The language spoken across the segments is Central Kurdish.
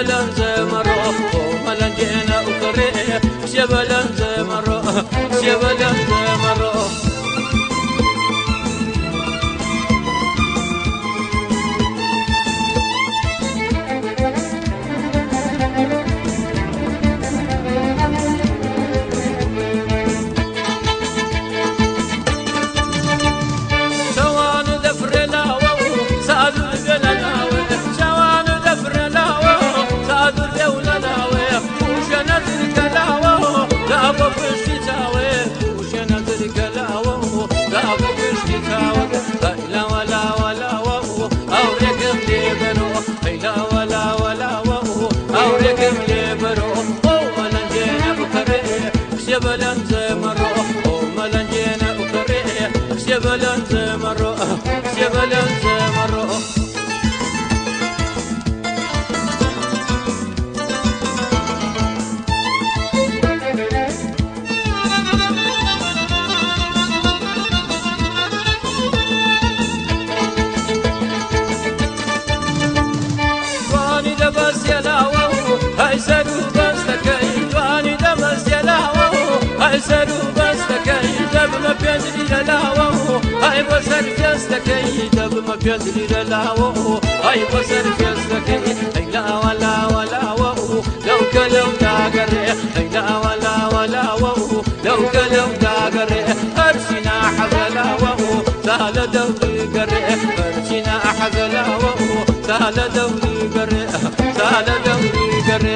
شبلن زمرو ملنجينا وكري شبلن زمرو شبلن زمرو شبلن زمرو ملنجينا وكري شبلن زمرو شبلن زمرو واني دبس يلاو هاي سدو بس تكاي واني دبس يلاو سرو بستكي دب ما بيجري للاو هاي بسر فيستكي دب ما بيجري للاو هاي بسر فيستكي هاي لا ولا ولا لو كلو داغري هاي لا ولا ولا لو كلو داغري ارسنا حزلاو سال دوري قري ارسنا حزلاو سال دوري قري سال دوري قري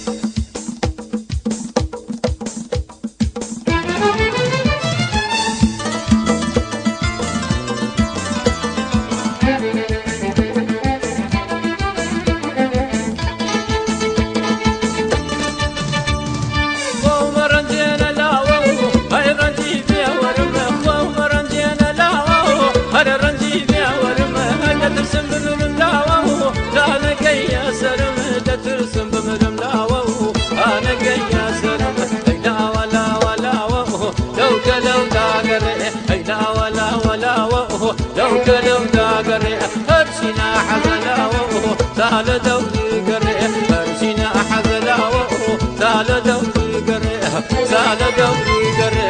ترسم بمرم لاوه انا جاي سرم اي لا ولا ولا لو كلو داغري اي لا ولا ولا لو كلو داغري ارسنا حزلاوه سال دوري قري ارسنا حزلاوه سال دوري قري سال دوري قري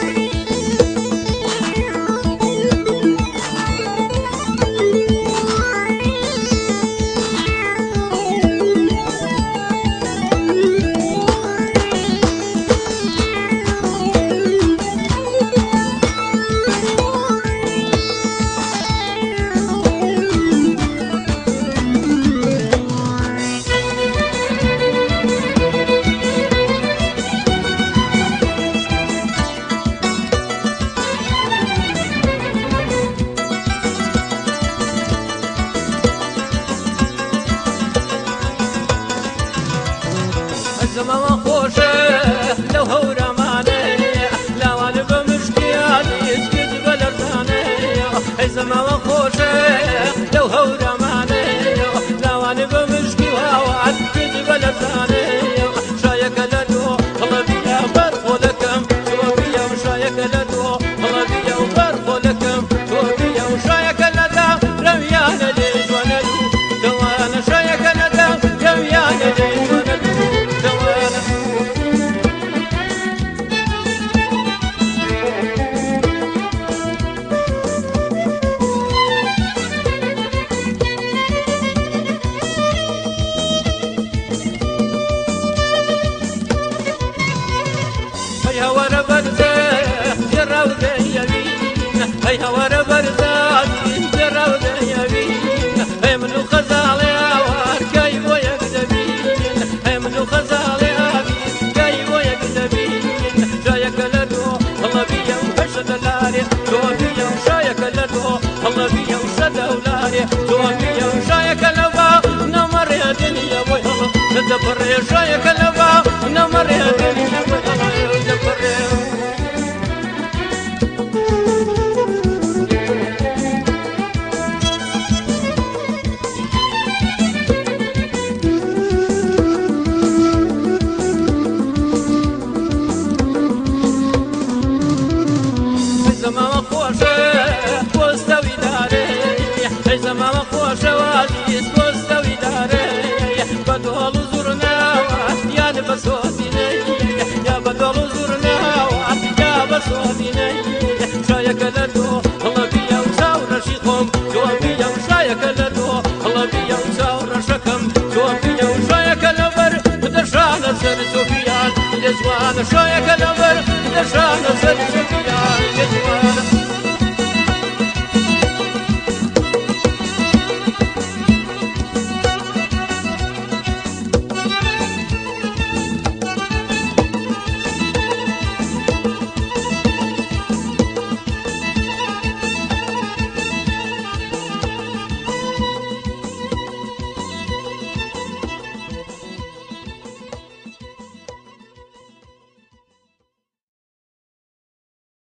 زمان خوشه لو هو رمانه لا وانا بمشكيالي يسكت بلرزانه اي زمان خوشه لو هو رمانه لا وانا بمشكي وهوات كت بلرزانه شايك لدو الله بيا برخو لكم توبيا وشايك لدو الله بيا وبرخو لكم توبيا وشايك لدو رميانا ليش وانا دوانا شايك لدو رميانا ليش وانا هيا ورا برزة جرا وديابين هيا ورا برزة جرا وديابين هي منو خزالي وار كاي ويكذبين هي منو خزالي كاي ويكذبين جايك لدو الله بيا وحشد لاري توبيا وشايك لدو الله بيا وشد ولاري توبيا وشايك لبا نمر يا دنيا ويلا تدبر يا شايك لبا نمر يا دنيا ويلا زمان خوشه واستوي داري زمان خوشه وادي واستوي داري بدول زرناوة يا نبسوتيني يا بدول زرناوة يا بسوتيني شايك لدو الله بيا وساور شيخهم شو بيا وشايك لدو الله بيا وساور شكم شو بيا وشايك لبر درشان سر سفيان لزوان شايك لبر درشان سر سفيان